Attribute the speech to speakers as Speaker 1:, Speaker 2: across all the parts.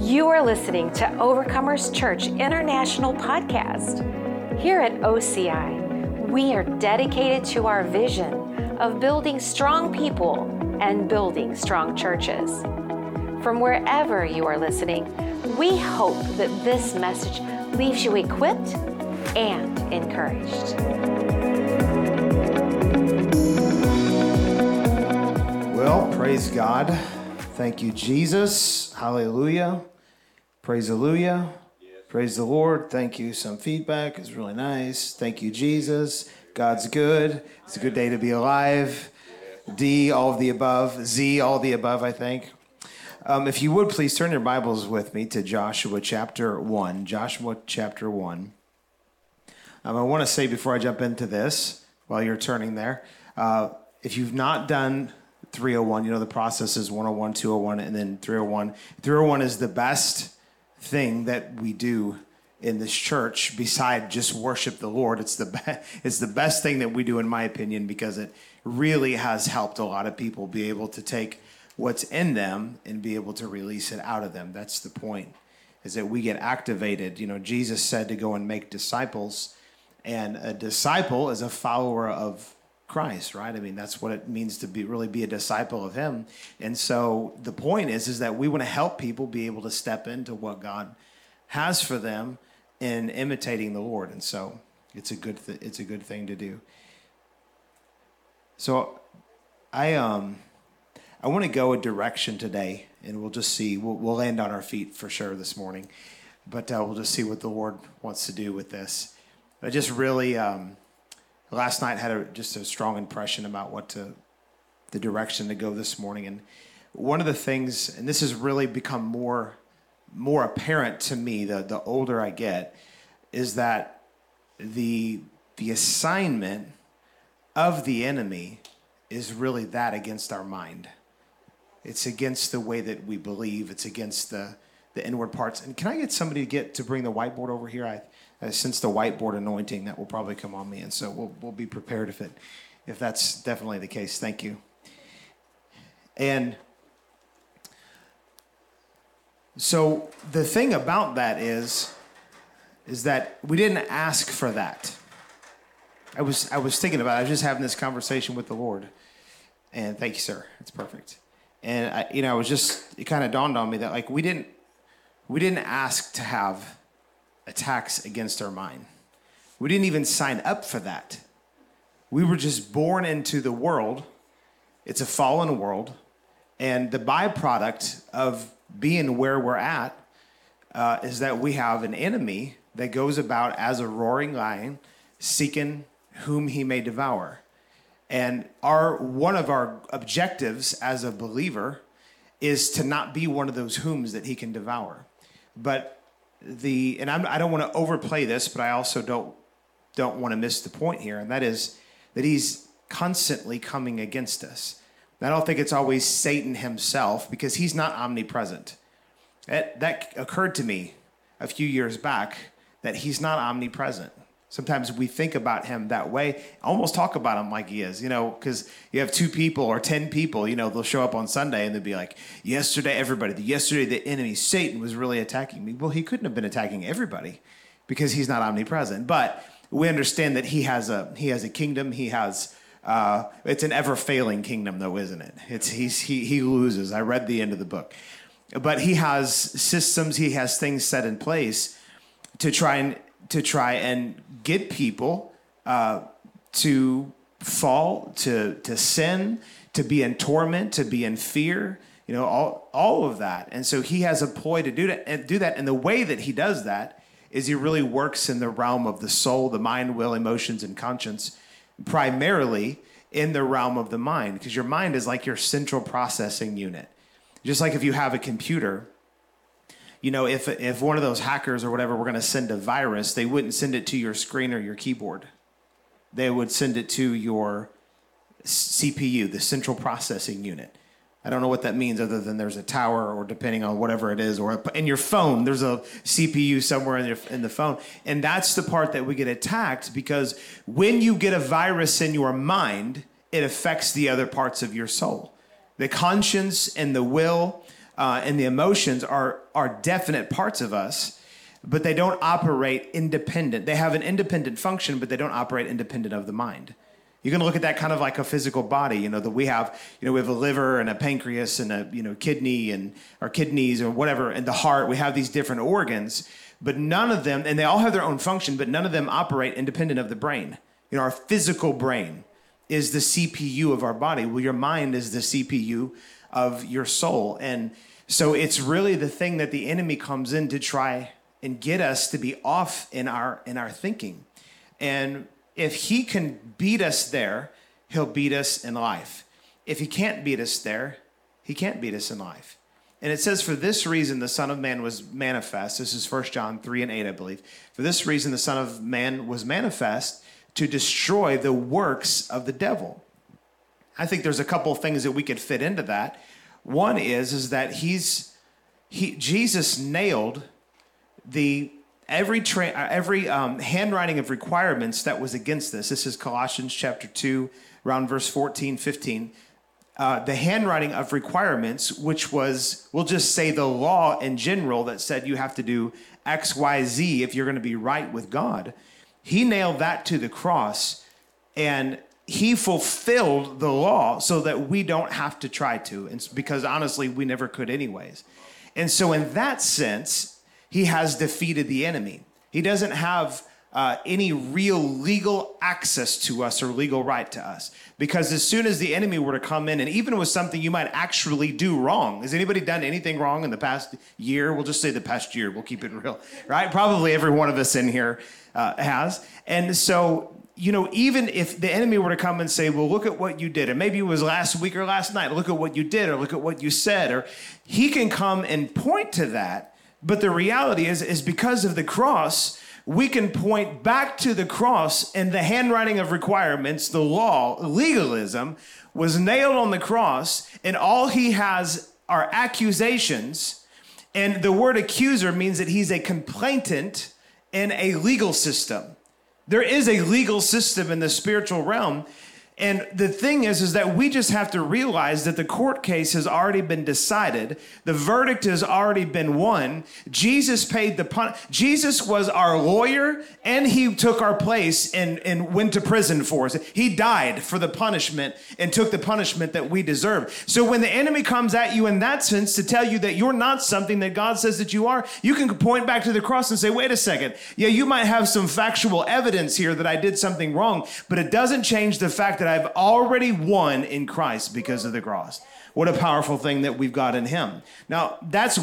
Speaker 1: You are listening to Overcomers Church International Podcast. Here at OCI, we are dedicated to our vision of building strong people and building strong churches. From wherever you are listening, we hope that this message leaves you equipped and encouraged.
Speaker 2: Well, praise God. Thank you, Jesus. Hallelujah. Praise Hallelujah. Praise the Lord. Thank you. Some feedback is really nice. Thank you, Jesus. God's good. It's a good day to be alive. D, all of the above. Z, all of the above, I think. If you would, please turn your Bibles with me to Joshua chapter 1. Joshua chapter 1. I want to say before I jump into this, while you're turning there, if you've not done 301, you know the process is 101, 201, and then 301. 301 is the best thing that we do in this church beside just worship the Lord. It's the best thing that we do, in my opinion, because it really has helped a lot of people be able to take what's in them and be able to release it out of them. That's the point, is that we get activated. You know, Jesus said to go and make disciples, and a disciple is a follower of Christ, right? I mean, that's what it means to really be a disciple of him. And so the point is that we want to help people be able to step into what God has for them in imitating the Lord. And so it's a good thing to do. So I want to go a direction today, and we'll just see. We'll land on our feet for sure this morning, but we'll just see what the Lord wants to do with this. I just really last night had just a strong impression about the direction to go this morning. And one of the things, and this has really become more apparent to me the older I get, is that the assignment of the enemy is really that against our mind. It's against the way that we believe. It's against the inward parts. And can I get somebody to bring the whiteboard over here? I sense the whiteboard anointing that will probably come on me, and so we'll be prepared if that's definitely the case. Thank you. And so the thing about that is that we didn't ask for that. I was thinking about it. I was just having this conversation with the Lord, and thank you, sir. It's perfect. And it kind of dawned on me that like we didn't ask to have attacks against our mind. We didn't even sign up for that. We were just born into the world. It's a fallen world, and the byproduct of being where we're at is that we have an enemy that goes about as a roaring lion, seeking whom he may devour. And one of our objectives as a believer is to not be one of those whom's that he can devour. But I don't want to overplay this, but I also don't want to miss the point here, and that is that he's constantly coming against us. And I don't think it's always Satan himself, because he's not omnipresent. That occurred to me a few years back, that he's not omnipresent. Sometimes we think about him that way, almost talk about him like he is, because you have 2 people or 10 people, they'll show up on Sunday and they'll be like, yesterday the enemy, Satan, was really attacking me. Well, he couldn't have been attacking everybody because he's not omnipresent. But we understand that he has a kingdom. He has, it's an ever-failing kingdom though, isn't it? He loses. I read the end of the book. But he has systems, he has things set in place to try and get people to fall, to sin, to be in torment, to be in fear, all of that. And so he has a ploy to do that. And the way that he does that is he really works in the realm of the soul, the mind, will, emotions, and conscience, primarily in the realm of the mind, because your mind is like your central processing unit. Just like if you have a computer, if one of those hackers or whatever were going to send a virus, they wouldn't send it to your screen or your keyboard. They would send it to your CPU, the central processing unit. I don't know what that means other than there's a tower, or depending on whatever it is, or in your phone, there's a CPU somewhere in the phone. And that's the part that we get attacked, because when you get a virus in your mind, it affects the other parts of your soul. The conscience and the will and the emotions are definite parts of us, but they don't operate independent. They have an independent function, but they don't operate independent of the mind. You can look at that kind of like a physical body, that we have a liver and a pancreas and a kidney and our kidneys or whatever, and the heart. We have these different organs, but none of them, and they all have their own function, but none of them operate independent of the brain. Our physical brain is the CPU of our body. Well, your mind is the CPU of your soul. And so it's really the thing that the enemy comes in to try and get us to be off in our thinking. And if he can beat us there, he'll beat us in life. If he can't beat us there, he can't beat us in life. And it says, for this reason, the Son of Man was manifest. This is 1 John 3:8, I believe. For this reason, the Son of Man was manifest to destroy the works of the devil. I think there's a couple of things that we could fit into that. One is that Jesus nailed every handwriting of requirements that was against this. This is Colossians chapter 2, around verse 14, 15. The handwriting of requirements, which was, we'll just say the law in general that said you have to do X, Y, Z if you're going to be right with God. He nailed that to the cross, and he fulfilled the law so that we don't have to try to. And because honestly, we never could anyways. And so in that sense, he has defeated the enemy. He doesn't have any real legal access to us or legal right to us. Because as soon as the enemy were to come in, and even with something you might actually do wrong. Has anybody done anything wrong in the past year? We'll just say the past year. We'll keep it real, right? Probably every one of us in here has. And so, even if the enemy were to come and say, well, look at what you did, or maybe it was last week or last night, look at what you did, or look at what you said, or he can come and point to that. But the reality is because of the cross, we can point back to the cross, and the handwriting of requirements, the law, legalism, was nailed on the cross, and all he has are accusations. And the word accuser means that he's a complainant in a legal system. There is a legal system in the spiritual realm. And the thing is that we just have to realize that the court case has already been decided. The verdict has already been won. Jesus paid the Jesus was our lawyer, and he took our place and went to prison for us. He died for the punishment and took the punishment that we deserve. So when the enemy comes at you in that sense to tell you that you're not something that God says that you are, you can point back to the cross and say, wait a second. Yeah, you might have some factual evidence here that I did something wrong, but it doesn't change the fact that I've already won in Christ because of the cross. What a powerful thing that we've got in him. Now, that's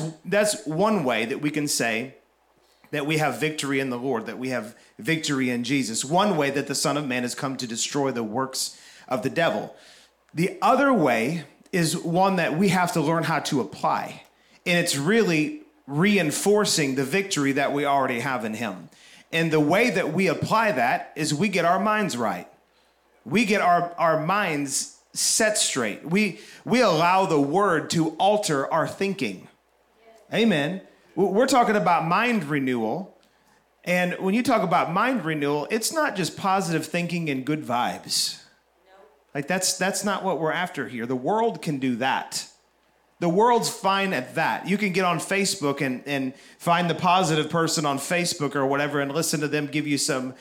Speaker 2: one way that we can say that we have victory in the Lord, that we have victory in Jesus. One way that the Son of Man has come to destroy the works of the devil. The other way is one that we have to learn how to apply. And it's really reinforcing the victory that we already have in him. And the way that we apply that is we get our minds right. We get our minds set straight. We allow the word to alter our thinking. Amen. We're talking about mind renewal. And when you talk about mind renewal, it's not just positive thinking and good vibes. Like that's not what we're after here. The world can do that. The world's fine at that. You can get on Facebook and find the positive person on Facebook or whatever and listen to them give you some,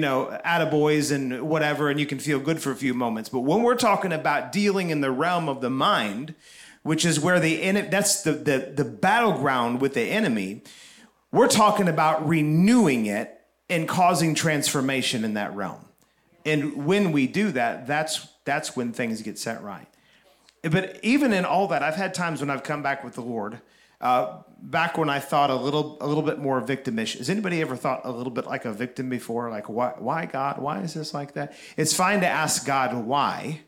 Speaker 2: attaboys and whatever, and you can feel good for a few moments. But when we're talking about dealing in the realm of the mind, which is where that's the battleground with the enemy, we're talking about renewing it and causing transformation in that realm. And when we do that, that's when things get set right. But even in all that, I've had times when I've come back with the Lord, back when I thought a little bit more victimish. Has anybody ever thought a little bit like a victim before? Like, why God? Why is this like that? It's fine to ask God why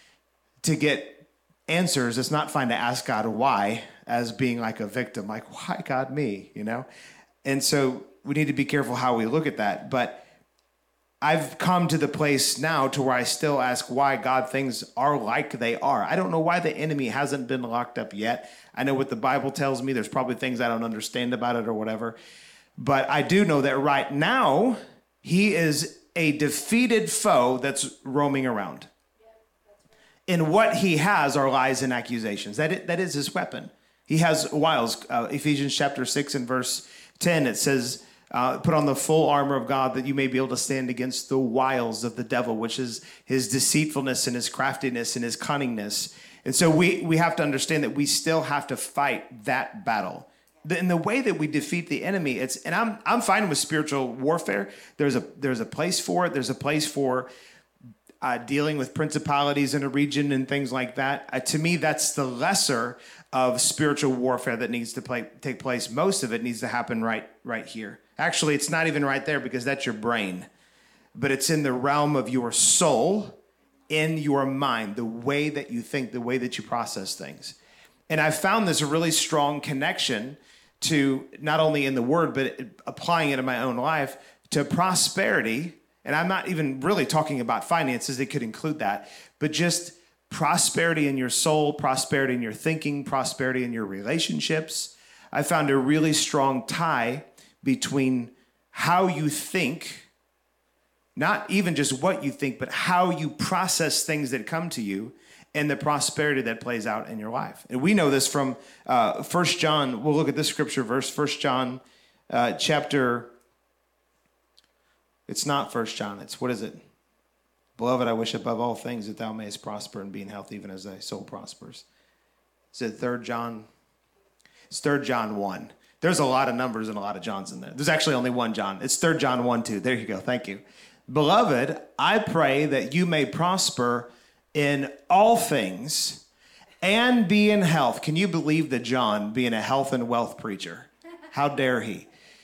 Speaker 2: to get answers. It's not fine to ask God why as being like a victim. Like, why God me? And so we need to be careful how we look at that. But I've come to the place now to where I still ask why God things are like they are. I don't know why the enemy hasn't been locked up yet. I know what the Bible tells me. There's probably things I don't understand about it or whatever. But I do know that right now, he is a defeated foe that's roaming around. And what he has are lies and accusations. That is his weapon. He has wiles. Ephesians chapter 6 and verse 10, it says, put on the full armor of God that you may be able to stand against the wiles of the devil, which is his deceitfulness and his craftiness and his cunningness. And so we have to understand that we still have to fight that battle. In the way that we defeat the enemy, I'm fine with spiritual warfare. There's a place for it. There's a place for dealing with principalities in a region and things like that. To me, that's the lesser of spiritual warfare that needs to take place. Most of it needs to happen right here. Actually, it's not even right there because that's your brain, but it's in the realm of your soul, in your mind, the way that you think, the way that you process things. And I found this a really strong connection to not only in the word, but applying it in my own life to prosperity. And I'm not even really talking about finances. It could include that, but just prosperity in your soul, prosperity in your thinking, prosperity in your relationships. I found a really strong tie between how you think, not even just what you think, but how you process things that come to you and the prosperity that plays out in your life. And we know this from 1 John. We'll look at this scripture verse, 1 John chapter. It's not 1 John. It's, what is it? Beloved, I wish above all things that thou mayest prosper and be in health even as thy soul prospers. Is it 3 John? It's 3 John 1. There's a lot of numbers and a lot of Johns in there. There's actually only one John. It's 3 John 1, 2. There you go. Thank you. Beloved, I pray that you may prosper in all things and be in health. Can you believe that John being a health and wealth preacher? How dare he?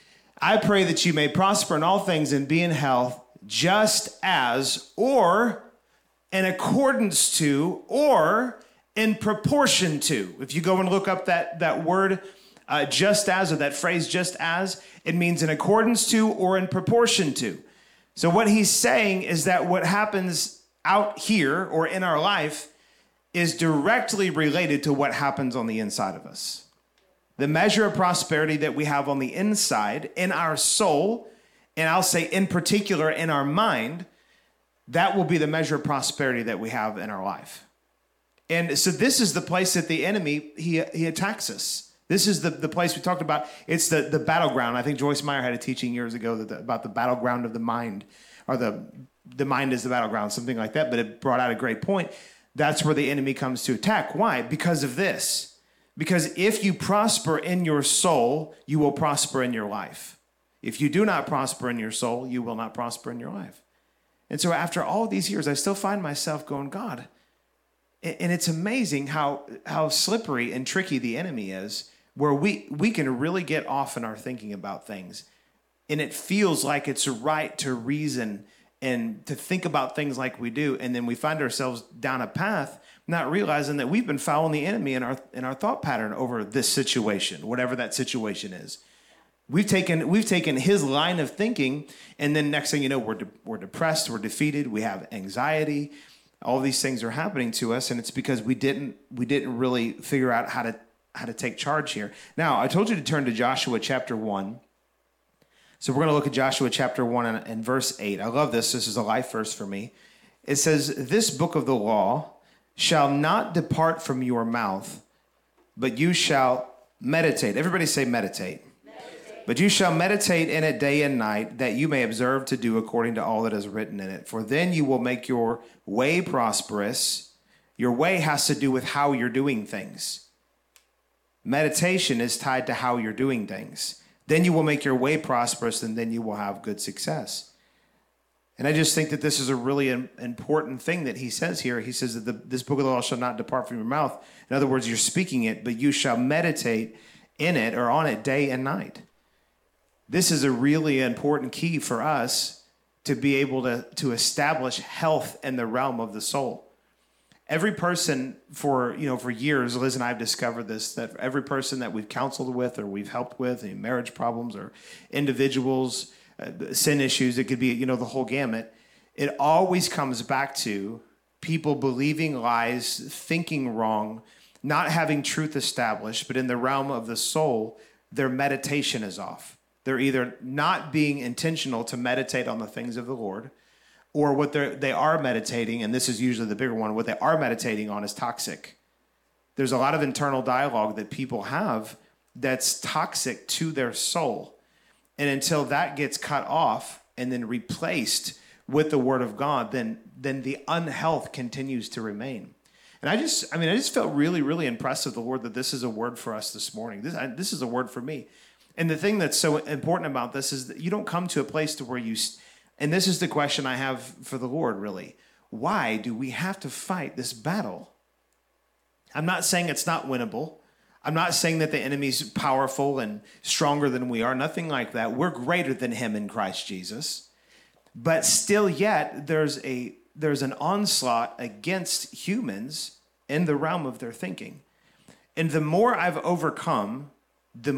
Speaker 2: I pray that you may prosper in all things and be in health just as, or in accordance to, or in proportion to. If you go and look up that word, just as, or that phrase just as, it means in accordance to or in proportion to. So what he's saying is that what happens out here or in our life is directly related to what happens on the inside of us. The measure of prosperity that we have on the inside, in our soul, and I'll say in particular in our mind, that will be the measure of prosperity that we have in our life. And so this is the place that the enemy, he attacks us. This is the place we talked about. It's the battleground. I think Joyce Meyer had a teaching years ago about the battleground of the mind, or the mind is the battleground, something like that. But it brought out a great point. That's where the enemy comes to attack. Why? Because of this. Because if you prosper in your soul, you will prosper in your life. If you do not prosper in your soul, you will not prosper in your life. And so after all these years, I still find myself going, God, and it's amazing how slippery and tricky the enemy is, where we can really get off in our thinking about things. And it feels like it's right to reason and to think about things like we do. And then we find ourselves down a path, not realizing that we've been following the enemy in our thought pattern over this situation, whatever that situation is. We've taken his line of thinking, and then next thing you know, we're depressed, we're defeated, we have anxiety. All these things are happening to us, and it's because we didn't really figure out how to take charge here. Now, I told you to turn to Joshua chapter 1. So we're going to look at Joshua chapter 1 and verse 8. I love this. This is a life verse for me. It says, "This book of the law shall not depart from your mouth, but you shall meditate." Everybody say meditate. "But you shall meditate in it day and night, that you may observe to do according to all that is written in it. For then you will make your way prosperous." Your way has to do with how you're doing things. Meditation is tied to how you're doing things. Then you will make your way prosperous, and then you will have good success. And I just think that this is a really important thing that he says here. He says that this book of the law shall not depart from your mouth. In other words, you're speaking it, but you shall meditate in it or on it day and night. This is a really important key for us to be able to establish health in the realm of the soul. Every person for years, Liz and I have discovered this, that every person that we've counseled with or we've helped with, marriage problems or individuals, sin issues, it could be, the whole gamut. It always comes back to people believing lies, thinking wrong, not having truth established, but in the realm of the soul, their meditation is off. They're either not being intentional to meditate on the things of the Lord, or what they are meditating, and this is usually the bigger one, what they are meditating on is toxic. there's a lot of internal dialogue that people have that's toxic to their soul. And until that gets cut off and then replaced with the word of God, then the unhealth continues to remain. And I just felt really, really impressed with the Lord that this is a word for us this morning. This is a word for me. And the thing that's so important about this is that you don't come to a place to where and this is the question I have for the Lord, really. Why do we have to fight this battle? I'm not saying it's not winnable. I'm not saying that the enemy's powerful and stronger than we are. Nothing like that. We're greater than him in Christ Jesus. But still yet, there's an onslaught against humans in the realm of their thinking. And the more I've overcome, the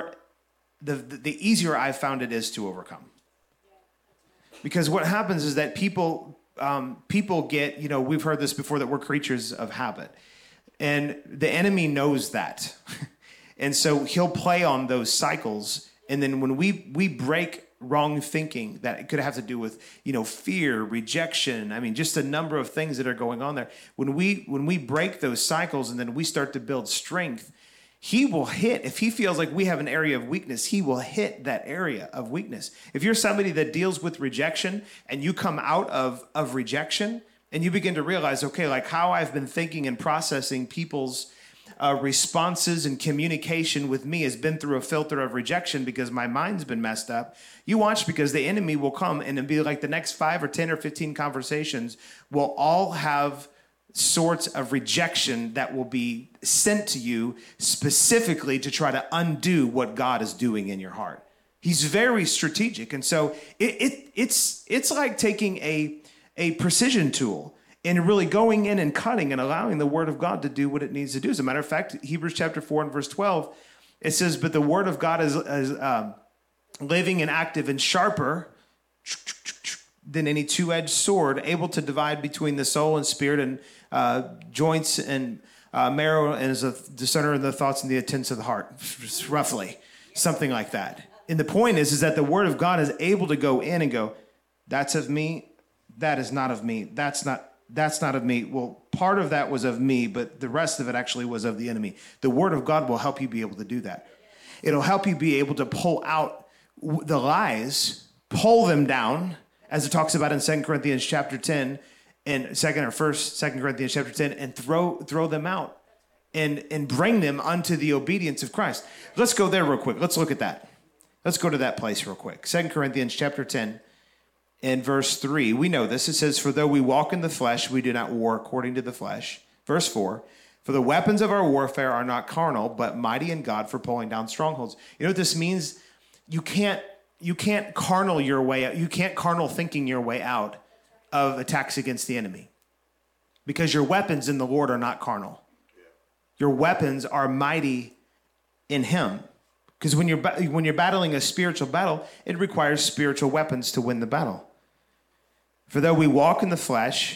Speaker 2: easier I've found it is to overcome. Because what happens is that people get, we've heard this before, that we're creatures of habit. And the enemy knows that. And so he'll play on those cycles. And then when we break wrong thinking, that it could have to do with, fear, rejection, just a number of things that are going on there. When we break those cycles and then we start to build strength, he will hit. If he feels like we have an area of weakness, he will hit that area of weakness. If you're somebody that deals with rejection and you come out of rejection and you begin to realize, okay, like how I've been thinking and processing people's responses and communication with me has been through a filter of rejection because my mind's been messed up. You watch, because the enemy will come and it'll be like the next 5 or 10 or 15 conversations will all have sorts of rejection that will be sent to you specifically to try to undo what God is doing in your heart. He's very strategic. And so it's like taking a precision tool and really going in and cutting and allowing the word of God to do what it needs to do. As a matter of fact, Hebrews chapter 4 and verse 12, it says, but the word of God is living and active and sharper than any two-edged sword, able to divide between the soul and spirit and joints and marrow, and is a discerner of the thoughts and the intents of the heart, roughly, something like that. And the point is that the word of God is able to go in and go, that's of me, that is not of me, that's not of me. Well, part of that was of me, but the rest of it actually was of the enemy. The word of God will help you be able to do that. It'll help you be able to pull out the lies, pull them down, as it talks about in 2 Corinthians chapter 10, and 2 Corinthians chapter 10, and throw them out and bring them unto the obedience of Christ. Let's go there real quick. Let's look at that. Let's go to that place real quick. 2 Corinthians chapter 10 and verse 3. We know this. It says, for though we walk in the flesh, we do not war according to the flesh. Verse 4, for the weapons of our warfare are not carnal, but mighty in God for pulling down strongholds. You know what this means? You can't carnal your way out. You can't carnal thinking your way out of attacks against the enemy, because your weapons in the Lord are not carnal. Your weapons are mighty in him. Because when you're battling a spiritual battle, it requires spiritual weapons to win the battle. For though we walk in the flesh,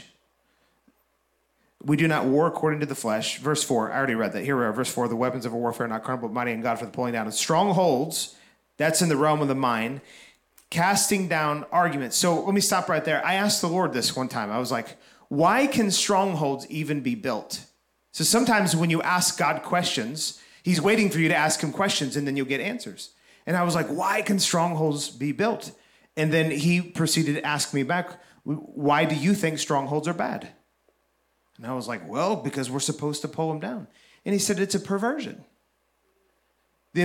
Speaker 2: we do not war according to the flesh. Verse 4, I already read that. Here we are, verse 4, the weapons of our warfare are not carnal, but mighty in God for the pulling down of strongholds. That's in the realm of the mind. Casting down arguments. So let me stop right there. I asked the Lord this one time. I was like, why can strongholds even be built? So sometimes when you ask God questions, he's waiting for you to ask him questions and then you'll get answers. And I was like, why can strongholds be built? And then he proceeded to ask me back, why do you think strongholds are bad? And I was like, well, because we're supposed to pull them down. And he said, it's a perversion. The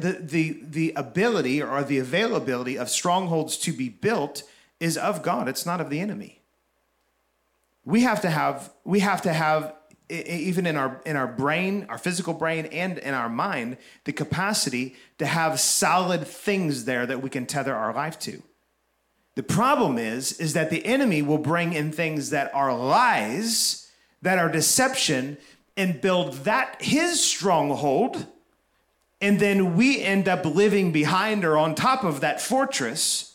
Speaker 2: ability or the availability of strongholds to be built is of God. It's not of the enemy. We have to have even in our brain, our physical brain, and in our mind, the capacity to have solid things there that we can tether our life to. The problem is that the enemy will bring in things that are lies, that are deception, and build that his stronghold. And then we end up living behind or on top of that fortress.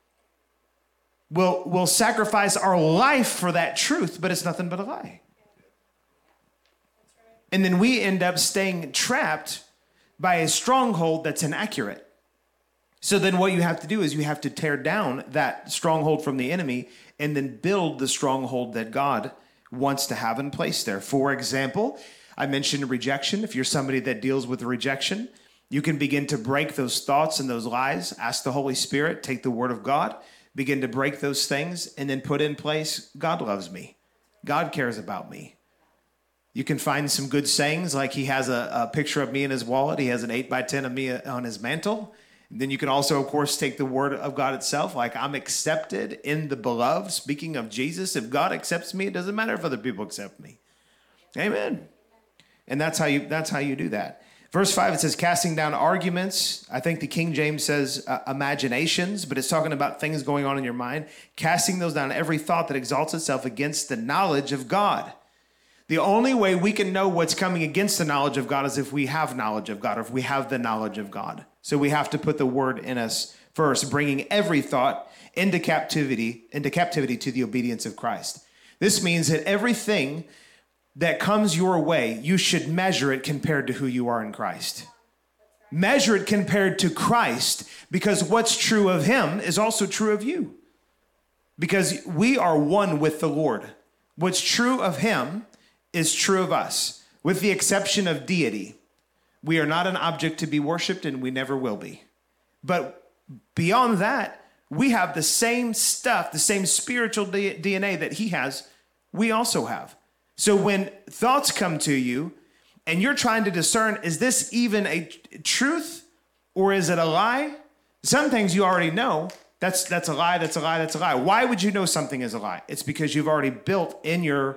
Speaker 2: We'll sacrifice our life for that truth, but it's nothing but a lie. And then we end up staying trapped by a stronghold that's inaccurate. So then what you have to do is you have to tear down that stronghold from the enemy and then build the stronghold that God wants to have in place there. For example, I mentioned rejection. If you're somebody that deals with rejection, you can begin to break those thoughts and those lies. Ask the Holy Spirit, take the word of God, begin to break those things, and then put in place, God loves me. God cares about me. You can find some good sayings, like he has a picture of me in his wallet. He has an 8x10 of me on his mantle. And then you can also, of course, take the word of God itself, like I'm accepted in the beloved. Speaking of Jesus, if God accepts me, it doesn't matter if other people accept me. Amen. And that's how you do that. Verse 5, it says, casting down arguments. I think the King James says imaginations, but it's talking about things going on in your mind. Casting those down, every thought that exalts itself against the knowledge of God. The only way we can know what's coming against the knowledge of God is if we have knowledge of God, or if we have the knowledge of God. So we have to put the word in us first, bringing every thought into captivity to the obedience of Christ. This means that everything that comes your way, you should measure it compared to who you are in Christ. Measure it compared to Christ, because what's true of him is also true of you. Because we are one with the Lord. What's true of him is true of us, with the exception of deity. We are not an object to be worshiped, and we never will be. But beyond that, we have the same stuff, the same spiritual DNA that he has, we also have. So when thoughts come to you and you're trying to discern, is this even a truth or is it a lie? Some things you already know, that's a lie, that's a lie, that's a lie. Why would you know something is a lie? It's because you've already built in your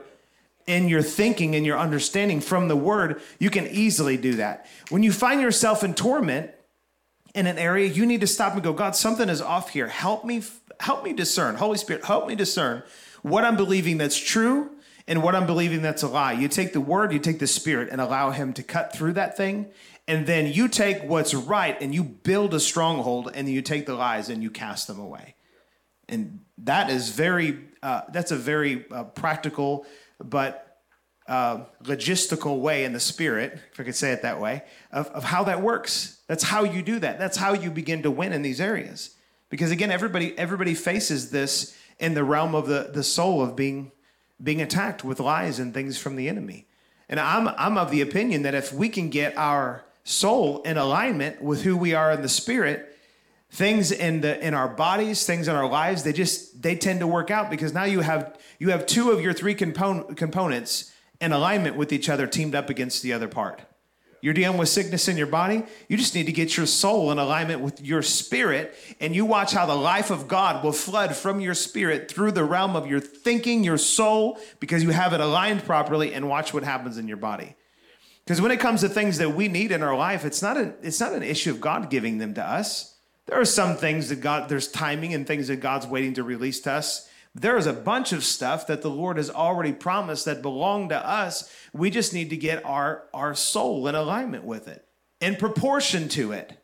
Speaker 2: thinking and your understanding from the word. You can easily do that. When you find yourself in torment in an area, you need to stop and go, God, something is off here. Help me discern. Holy Spirit, help me discern what I'm believing that's true and what I'm believing that's a lie. You take the word, you take the Spirit, and allow him to cut through that thing. And then you take what's right and you build a stronghold, and then you take the lies and you cast them away. And that is that's a very practical but logistical way in the Spirit, if I could say it that way, of how that works. That's how you do that. That's how you begin to win in these areas. Because again, everybody faces this in the realm of the soul of being attacked with lies and things from the enemy. And I'm of the opinion that if we can get our soul in alignment with who we are in the Spirit, things in our bodies, things in our lives, they tend to work out, because now you have two of your three components in alignment with each other, teamed up against the other part. You're dealing with sickness in your body. You just need to get your soul in alignment with your spirit, and you watch how the life of God will flood from your spirit through the realm of your thinking, your soul, because you have it aligned properly, and watch what happens in your body. Because when it comes to things that we need in our life, it's not an issue of God giving them to us. There are some things that there's timing and things that God's waiting to release to us. There is a bunch of stuff that the Lord has already promised that belong to us. We just need to get our soul in alignment with it, in proportion to it.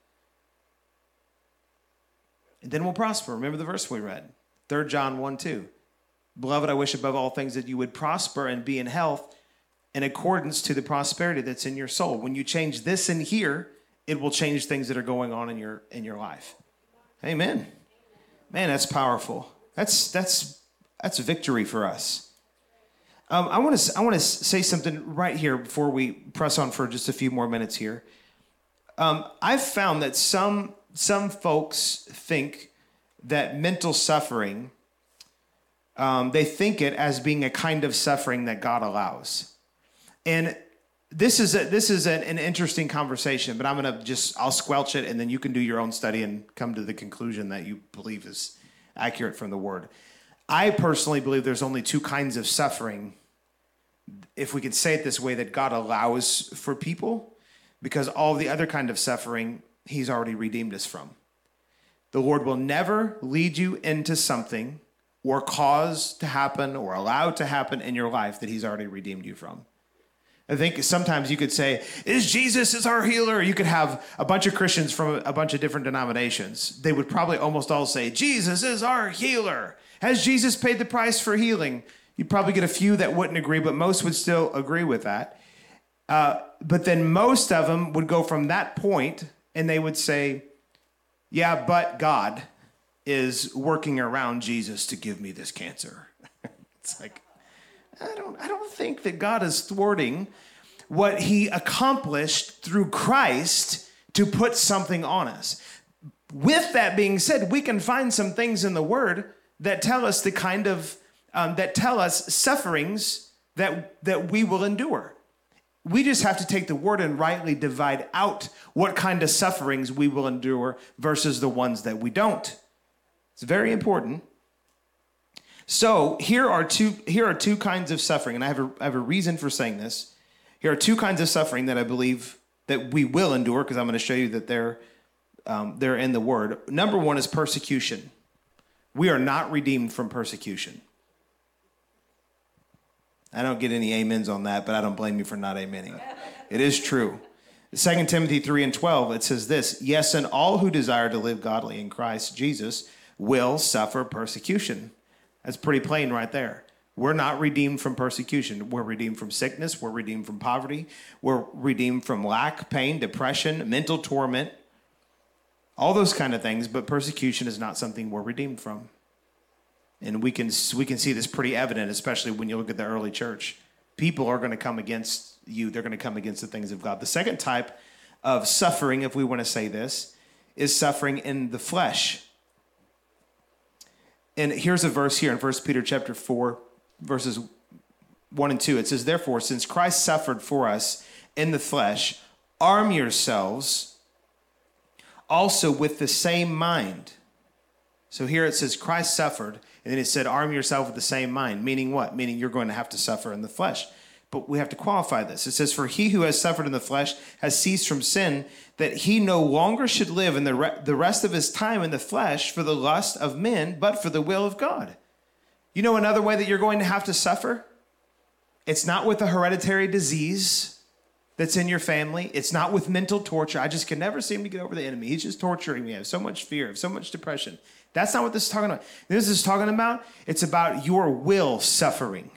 Speaker 2: And then we'll prosper. Remember the verse we read, 3 John 1:2. Beloved, I wish above all things that you would prosper and be in health in accordance to the prosperity that's in your soul. When you change this in here, it will change things that are going on in your life. Amen. Man, that's powerful. That's victory for us. I want to say something right here before we press on for just a few more minutes here. I've found that some folks think that mental suffering, they think it as being a kind of suffering that God allows, and this is an interesting conversation. But I'll squelch it, and then you can do your own study and come to the conclusion that you believe is accurate from the Word. I personally believe there's only two kinds of suffering, if we could say it this way, that God allows for people, because all the other kind of suffering he's already redeemed us from. The Lord will never lead you into something or cause to happen or allow to happen in your life that he's already redeemed you from. I think sometimes you could say, Jesus is our healer. You could have a bunch of Christians from a bunch of different denominations. They would probably almost all say, Jesus is our healer. Has Jesus paid the price for healing? You'd probably get a few that wouldn't agree, but most would still agree with that. But then most of them would go from that point and they would say, yeah, but God is working around Jesus to give me this cancer. It's like, I don't think that God is thwarting what he accomplished through Christ to put something on us. With that being said, we can find some things in the Word that tell us the kind of, that tell us sufferings that we will endure. We just have to take the Word and rightly divide out what kind of sufferings we will endure versus the ones that we don't. It's very important. So here are two kinds of suffering, and I have a reason for saying this. Here are two kinds of suffering that I believe that we will endure, because I'm going to show you that they're in the Word. Number one is persecution. We are not redeemed from persecution. I don't get any amens on that, but I don't blame you for not amening. It is true. 2 Timothy 3:12, it says this, yes, and all who desire to live godly in Christ Jesus will suffer persecution. That's pretty plain right there. We're not redeemed from persecution. We're redeemed from sickness. We're redeemed from poverty. We're redeemed from lack, pain, depression, mental torment, all those kind of things, but persecution is not something we're redeemed from. And we can see this pretty evident, especially when you look at the early church. People are going to come against you. They're going to come against the things of God. The second type of suffering, if we want to say this, is suffering in the flesh. And here's a verse here in 1 Peter chapter 4, verses 1 and 2. It says, therefore, since Christ suffered for us in the flesh, arm yourselves also with the same mind. So here it says Christ suffered, and then it said arm yourself with the same mind. Meaning what? Meaning you're going to have to suffer in the flesh. But we have to qualify this. It says, for he who has suffered in the flesh has ceased from sin, that he no longer should live in the rest of his time in the flesh for the lust of men, but for the will of God. You know another way that you're going to have to suffer? It's not with a hereditary disease that's in your family. It's not with mental torture. I just can never seem to get over the enemy. He's just torturing me. I have so much fear, so much depression. That's not what this is talking about. This is talking about, it's about your will suffering.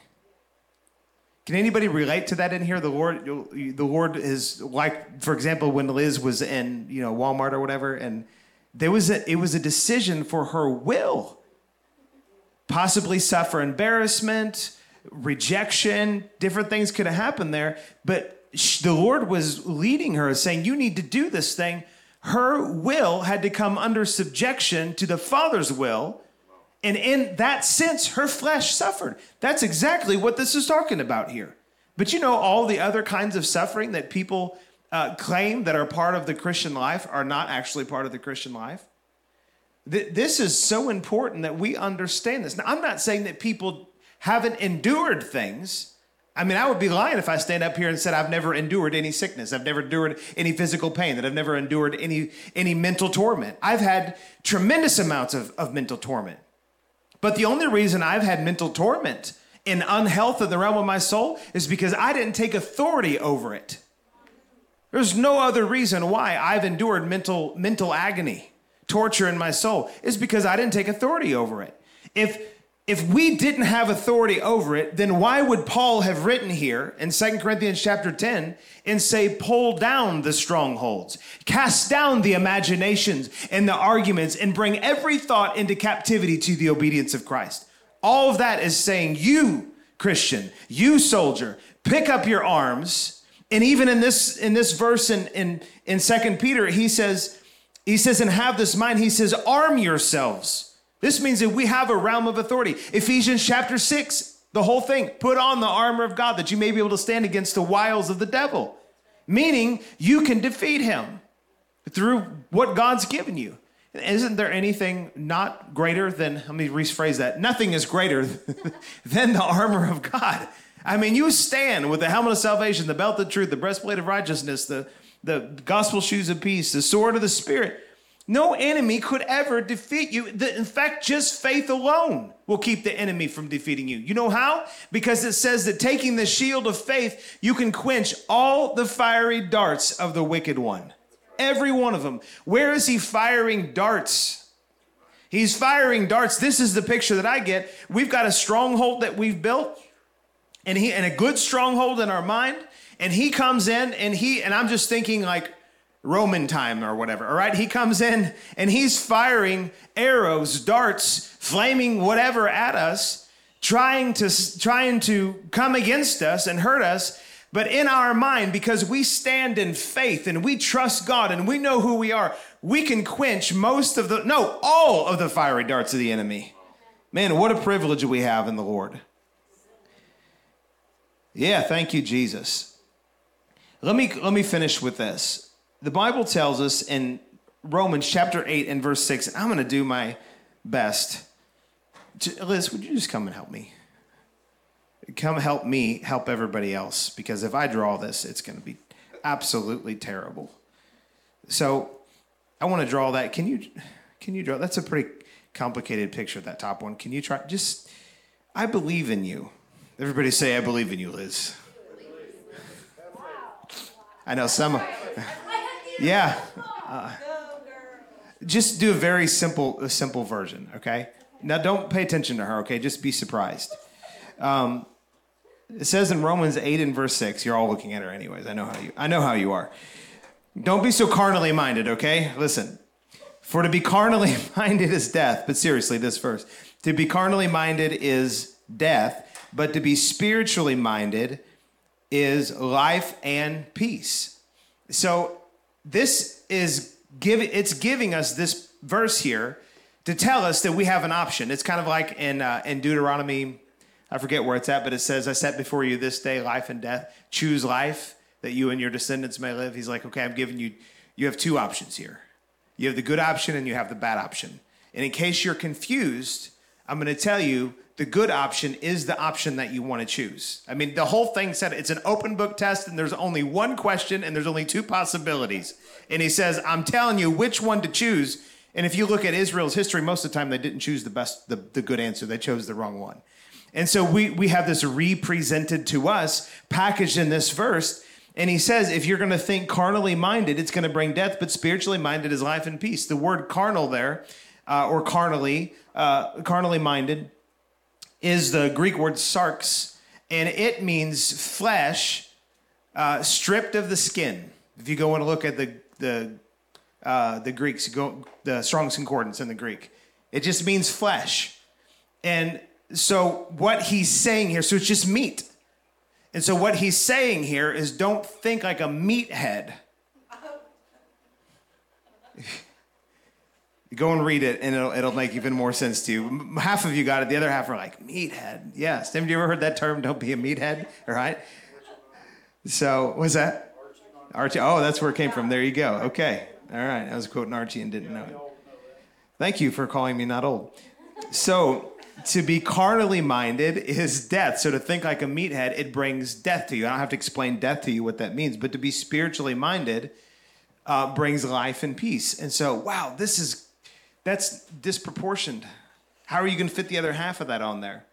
Speaker 2: Can anybody relate to that in here? The Lord is like, for example, when Liz was in, Walmart or whatever, and it was a decision for her will. Possibly suffer embarrassment, rejection, different things could have happened there, but the Lord was leading her, saying, you need to do this thing. Her will had to come under subjection to the Father's will. And in that sense, her flesh suffered. That's exactly what this is talking about here. But all the other kinds of suffering that people claim that are part of the Christian life are not actually part of the Christian life. This is so important that we understand this. Now, I'm not saying that people haven't endured things. I mean, I would be lying if I stand up here and said I've never endured any sickness. I've never endured any physical pain, that I've never endured any mental torment. I've had tremendous amounts of mental torment. But the only reason I've had mental torment and unhealth in the realm of my soul is because I didn't take authority over it. There's no other reason why I've endured mental agony, torture in my soul, is because I didn't take authority over it. If we didn't have authority over it, then why would Paul have written here in 2 Corinthians chapter 10 and say, pull down the strongholds, cast down the imaginations and the arguments, and bring every thought into captivity to the obedience of Christ? All of that is saying, you Christian, you soldier, pick up your arms. And even in this verse in 2 Peter, he says, and have this mind, he says, arm yourselves. This means that we have a realm of authority. Ephesians chapter 6, the whole thing. Put on the armor of God that you may be able to stand against the wiles of the devil. Meaning you can defeat him through what God's given you. Isn't there anything not greater than, let me rephrase that, nothing is greater than the armor of God. I mean, you stand with the helmet of salvation, the belt of truth, the breastplate of righteousness, the gospel shoes of peace, the sword of the Spirit. No enemy could ever defeat you. In fact, just faith alone will keep the enemy from defeating you. You know how? Because it says that taking the shield of faith, you can quench all the fiery darts of the wicked one. Every one of them. Where is he firing darts? He's firing darts. This is the picture that I get. We've got a stronghold that we've built, and a good stronghold in our mind. And he comes in, and I'm just thinking like Roman time or whatever, all right? He comes in and he's firing arrows, darts, flaming whatever at us, trying to come against us and hurt us. But in our mind, because we stand in faith and we trust God and we know who we are, we can quench all of the fiery darts of the enemy. Man, what a privilege we have in the Lord. Yeah, thank you, Jesus. Let me finish with this. The Bible tells us in Romans chapter 8 and verse 6, and I'm going to do my best. Liz, would you just come and help me? Come help me help everybody else, because if I draw this, it's going to be absolutely terrible. So I want to draw that. Can you draw? That's a pretty complicated picture, that top one. Can you try? I believe in you. Everybody say, I believe in you, Liz. I know some. Yeah. Just do a very simple version, okay? Now don't pay attention to her, okay? Just be surprised. It says in Romans 8 and verse 6, you're all looking at her anyways. I know how you are. Don't be so carnally minded, okay? Listen. For to be carnally minded is death. But seriously, this verse. To be carnally minded is death, but to be spiritually minded is life and peace. So this is giving us this verse here to tell us that we have an option. It's kind of like in Deuteronomy, I forget where it's at, but it says, I set before you this day life and death. Choose life that you and your descendants may live. He's like, okay, I'm giving you have two options here. You have the good option and you have the bad option. And in case you're confused, I'm going to tell you the good option is the option that you want to choose. I mean, the whole thing said it's an open book test and there's only one question and there's only two possibilities. And he says, I'm telling you which one to choose. And if you look at Israel's history, most of the time they didn't choose the good answer. They chose the wrong one. And so we have this represented to us, packaged in this verse. And he says, if you're going to think carnally minded, it's going to bring death, but spiritually minded is life and peace. The word carnal there, or carnally minded, is the Greek word sarx, and it means flesh stripped of the skin. If you go and look at the Greeks, the Strong's Concordance in the Greek, it just means flesh. And so what he's saying here, so it's just meat. And so what he's saying here is don't think like a meathead. Go and read it, and it'll make even more sense to you. Half of you got it. The other half are like, meathead. Yes. Have you ever heard that term, don't be a meathead? All right. So what's that? Archie. Oh, that's where it came from. There you go. Okay. All right. I was quoting Archie and didn't know it. Thank you for calling me not old. So to be carnally minded is death. So to think like a meathead, it brings death to you. I don't have to explain death to you what that means. But to be spiritually minded brings life and peace. And so, wow, that's disproportioned. How are you going to fit the other half of that on there?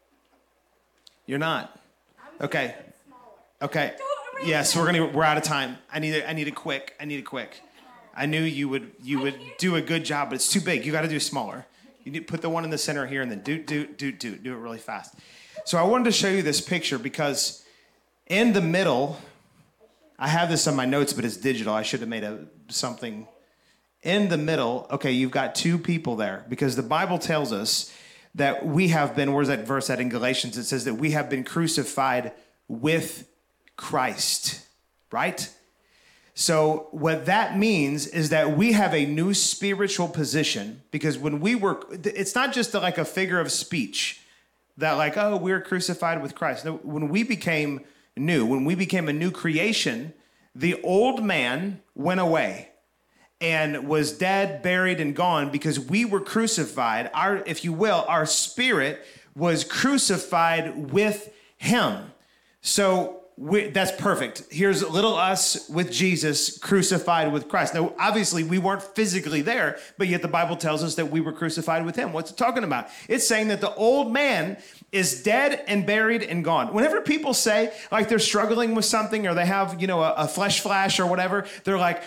Speaker 2: You're not. Okay. Okay. Yes, we're out of time. I need it quick. I knew you would do a good job, but it's too big. You got to do smaller. You need to put the one in the center here and then do it really fast. So I wanted to show you this picture because in the middle, I have this on my notes, but it's digital. I should have made something. In the middle, okay, you've got two people there because the Bible tells us that we have been, where's that verse at in Galatians? It says that we have been crucified with Christ, right? So what that means is that we have a new spiritual position because when it's not just like a figure of speech that like, oh, we're crucified with Christ. No, when we became a new creation, the old man went away and was dead, buried, and gone because we were crucified. Our spirit was crucified with him. So that's perfect. Here's little us with Jesus crucified with Christ. Now, obviously, we weren't physically there, but yet the Bible tells us that we were crucified with him. What's it talking about? It's saying that the old man is dead and buried and gone. Whenever people say like they're struggling with something or they have, a flesh flash or whatever, they're like,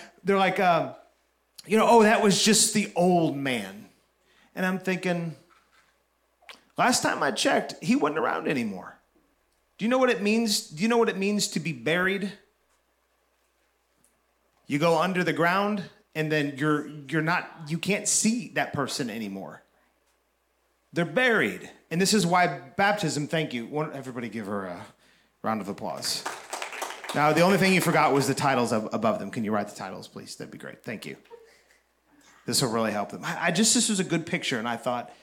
Speaker 2: oh, that was just the old man. And I'm thinking, last time I checked, he wasn't around anymore. Do you know what it means? Do you know what it means to be buried? You go under the ground and then you can't see that person anymore. They're buried. And this is why baptism, thank you. Everybody give her a round of applause. Now, the only thing you forgot was the titles above them. Can you write the titles, please? That'd be great. Thank you. This will really help them. This was a good picture, and I thought,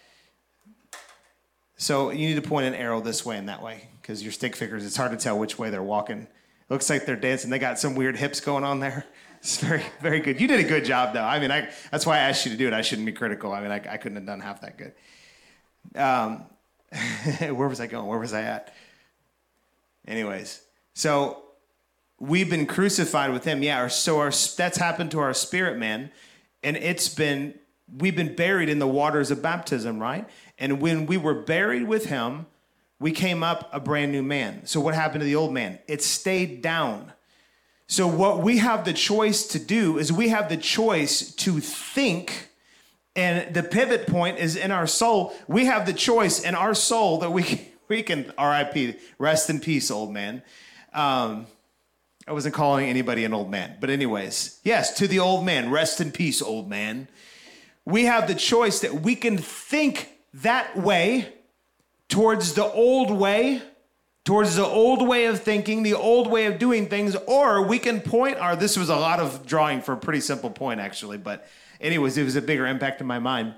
Speaker 2: so you need to point an arrow this way and that way, because your stick figures, it's hard to tell which way they're walking. It looks like they're dancing. They got some weird hips going on there. It's very, very good. You did a good job, though. I mean, that's why I asked you to do it. I shouldn't be critical. I mean, I couldn't have done half that good. Where was I going? Where was I at? Anyways, so we've been crucified with him. Yeah, that's happened to our spirit man, and we've been buried in the waters of baptism, right? And when we were buried with him, we came up a brand new man. So what happened to the old man? It stayed down. So what we have the choice to do is we have the choice to think, and the pivot point is in our soul. We have the choice in our soul that we can R.I.P. rest in peace, old man. I wasn't calling anybody an old man, but anyways, yes, to the old man, rest in peace, old man. We have the choice that we can think that way towards the old way of thinking, the old way of doing things, or we can this was a lot of drawing for a pretty simple point, actually, but anyways, it was a bigger impact in my mind.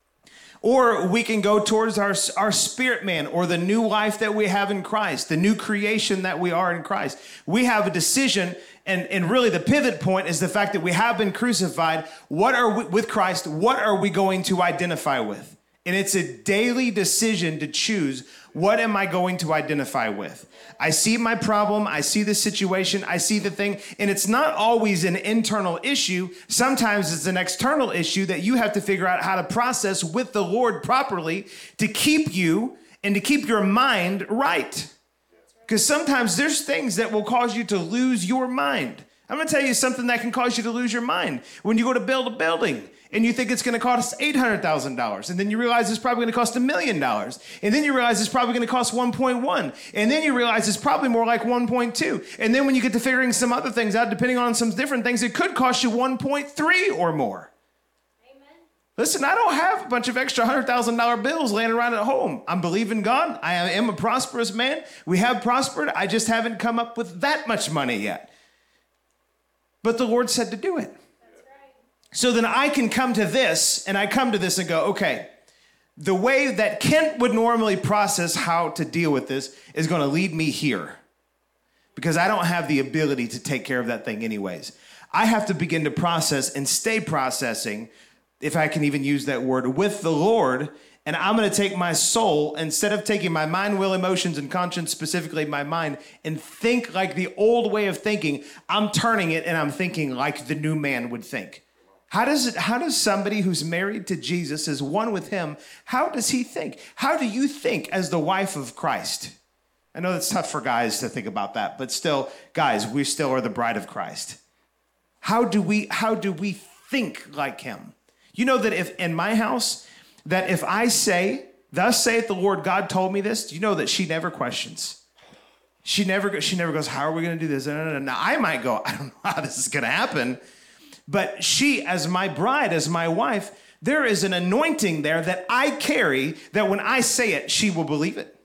Speaker 2: Or we can go towards our spirit man, or the new life that we have in Christ, the new creation that we are in Christ. We have a decision, and really the pivot point is the fact that we have been crucified. With Christ, what are we going to identify with? And it's a daily decision to choose, what am I going to identify with? I see my problem, I see the situation, I see the thing, and it's not always an internal issue. Sometimes it's an external issue that you have to figure out how to process with the Lord properly to keep you and to keep your mind right. Because sometimes there's things that will cause you to lose your mind. I'm going to tell you something that can cause you to lose your mind. When you go to build a building, and you think it's going to cost $800,000, and then you realize it's probably going to cost $1 million, and then you realize it's probably going to cost 1.1, and then you realize it's probably more like 1.2, and then when you get to figuring some other things out, depending on some different things, it could cost you 1.3 or more. Amen. Listen, I don't have a bunch of extra $100,000 bills laying around at home. I'm believing God. I am a prosperous man. We have prospered. I just haven't come up with that much money yet. But the Lord said to do it. So then I can come to this, and I come to this and go, okay, the way that Kent would normally process how to deal with this is going to lead me here, because I don't have the ability to take care of that thing anyways. I have to begin to process and stay processing, if I can even use that word, with the Lord, and I'm going to take my soul, instead of taking my mind, will, emotions, and conscience, specifically my mind, and think like the old way of thinking. I'm turning it, and I'm thinking like the new man would think. How does somebody who's married to Jesus, is one with him, how does he think? How do you think as the wife of Christ? I know it's tough for guys to think about that, but still, guys, we still are the bride of Christ. How do we think like him? You know that if in my house, that if I say, thus saith the Lord, God told me this, you know that she never questions. She never goes, how are we going to do this? No. Now, I might go, I don't know how this is going to happen. But she, as my bride, as my wife, there is an anointing there that I carry, that when I say it, she will believe it.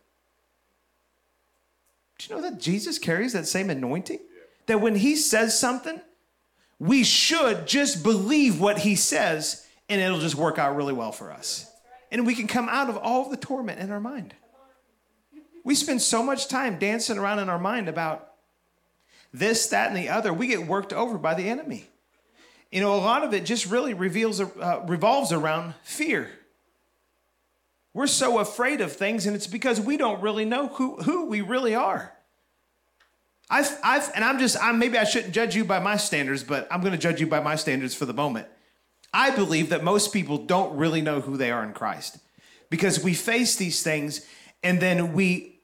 Speaker 2: Do you know that Jesus carries that same anointing? That when he says something, we should just believe what he says, and it'll just work out really well for us. And we can come out of all of the torment in our mind. We spend so much time dancing around in our mind about this, that, and the other. We get worked over by the enemy. You know, a lot of it just really revolves around fear. We're so afraid of things, and it's because we don't really know who we really are. Maybe I shouldn't judge you by my standards, but I'm going to judge you by my standards for the moment. I believe that most people don't really know who they are in Christ, because we face these things, and then we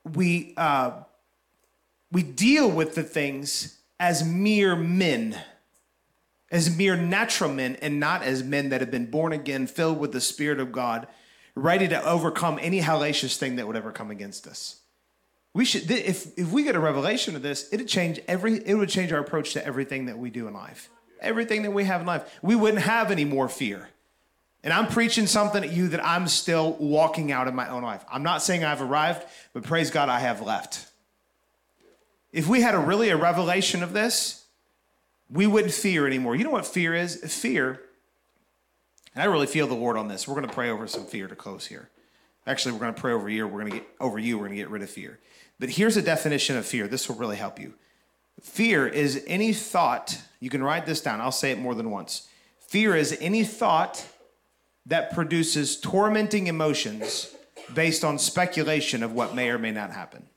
Speaker 2: deal with the things as mere men. As mere natural men, and not as men that have been born again, filled with the Spirit of God, ready to overcome any hellacious thing that would ever come against us. We should, if we get a revelation of this, it would change our approach to everything that we do in life. Everything that we have in life. We wouldn't have any more fear. And I'm preaching something at you that I'm still walking out in my own life. I'm not saying I've arrived, but praise God, I have left. if we had a revelation of this, we wouldn't fear anymore. You know what fear is? Fear, and I really feel the Lord on this. We're going to pray over some fear to close here. Actually, we're going to pray over you. We're going to get rid of fear. But here's a definition of fear. This will really help you. Fear is any thought. You can write this down. I'll say it more than once. Fear is any thought that produces tormenting emotions based on speculation of what may or may not happen.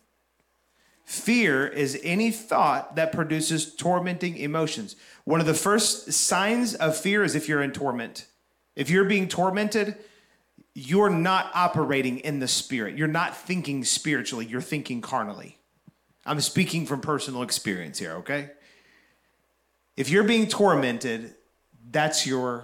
Speaker 2: Fear is any thought that produces tormenting emotions. One of the first signs of fear is if you're in torment. If you're being tormented, you're not operating in the spirit. You're not thinking spiritually. You're thinking carnally. I'm speaking from personal experience here, okay? If you're being tormented, that's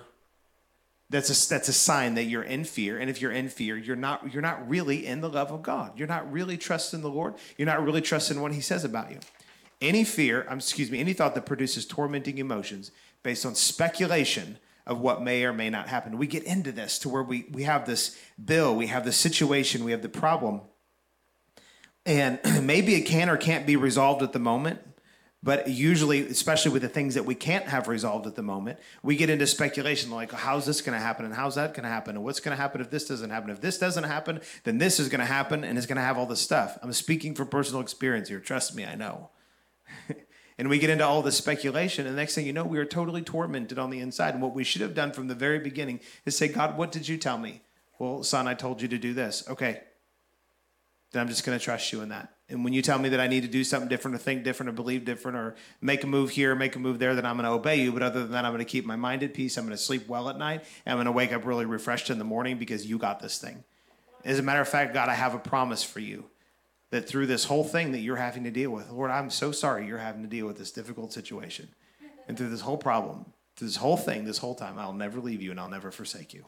Speaker 2: a sign that you're in fear. And if you're in fear, you're not really in the love of God. You're not really trusting the Lord. You're not really trusting what he says about you. Any thought that produces tormenting emotions based on speculation of what may or may not happen. We get into this to where we have this bill, we have the situation, we have the problem. And maybe it can or can't be resolved at the moment. But usually, especially with the things that we can't have resolved at the moment, we get into speculation like, how's this going to happen? And how's that going to happen? And what's going to happen if this doesn't happen? If this doesn't happen, then this is going to happen, and it's going to have all this stuff. I'm speaking from personal experience here. Trust me, I know. And we get into all this speculation, and the next thing you know, we are totally tormented on the inside. And what we should have done from the very beginning is say, God, what did you tell me? Well, son, I told you to do this. Okay. Then I'm just going to trust you in that. And when you tell me that I need to do something different or think different or believe different or make a move here, make a move there, then I'm going to obey you. But other than that, I'm going to keep my mind at peace. I'm going to sleep well at night. And I'm going to wake up really refreshed in the morning because you got this thing. As a matter of fact, God, I have a promise for you that through this whole thing that you're having to deal with, Lord, I'm so sorry you're having to deal with this difficult situation. And through this whole problem, through this whole thing, this whole time, I'll never leave you and I'll never forsake you.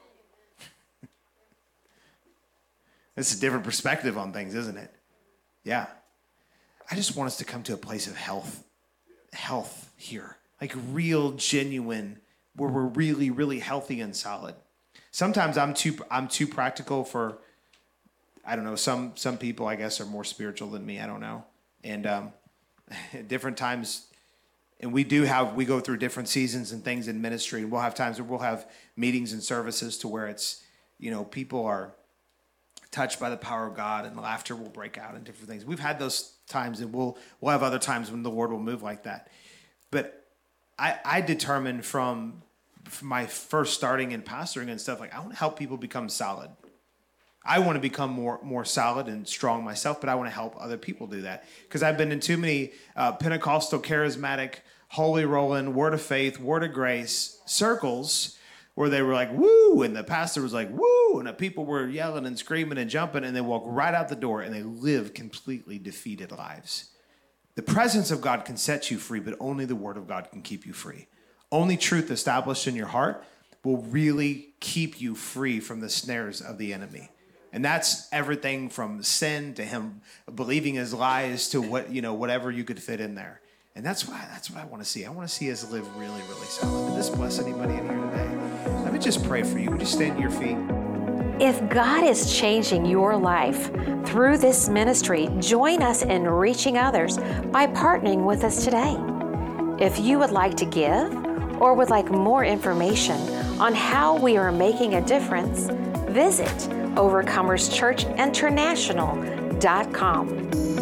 Speaker 2: It's a different perspective on things, isn't it? Yeah. I just want us to come to a place of health here, like real, genuine, where we're really, really healthy and solid. Sometimes I'm too practical for, I don't know, some people, I guess, are more spiritual than me. I don't know. And at different times, and we go through different seasons and things in ministry. And we'll have times where we'll have meetings and services to where it's, people are touched by the power of God and laughter will break out and different things. We've had those times, and we'll have other times when the Lord will move like that. But I determined from my first starting in pastoring and stuff, like I want to help people become solid. I want to become more solid and strong myself, but I want to help other people do that. Because I've been in too many Pentecostal, charismatic, holy rolling, word of faith, word of grace circles where they were like, woo, and the pastor was like, woo, and the people were yelling and screaming and jumping, and they walk right out the door, and they live completely defeated lives. The presence of God can set you free, but only the word of God can keep you free. Only truth established in your heart will really keep you free from the snares of the enemy. And that's everything from sin to him believing his lies to whatever you could fit in there. And that's what I want to see. I want to see us live really, really solid. Did this bless anybody in here today? Let me just pray for you. Would you stand to your feet?
Speaker 1: If God is changing your life through this ministry, join us in reaching others by partnering with us today. If you would like to give or would like more information on how we are making a difference, visit OvercomersChurchInternational.com.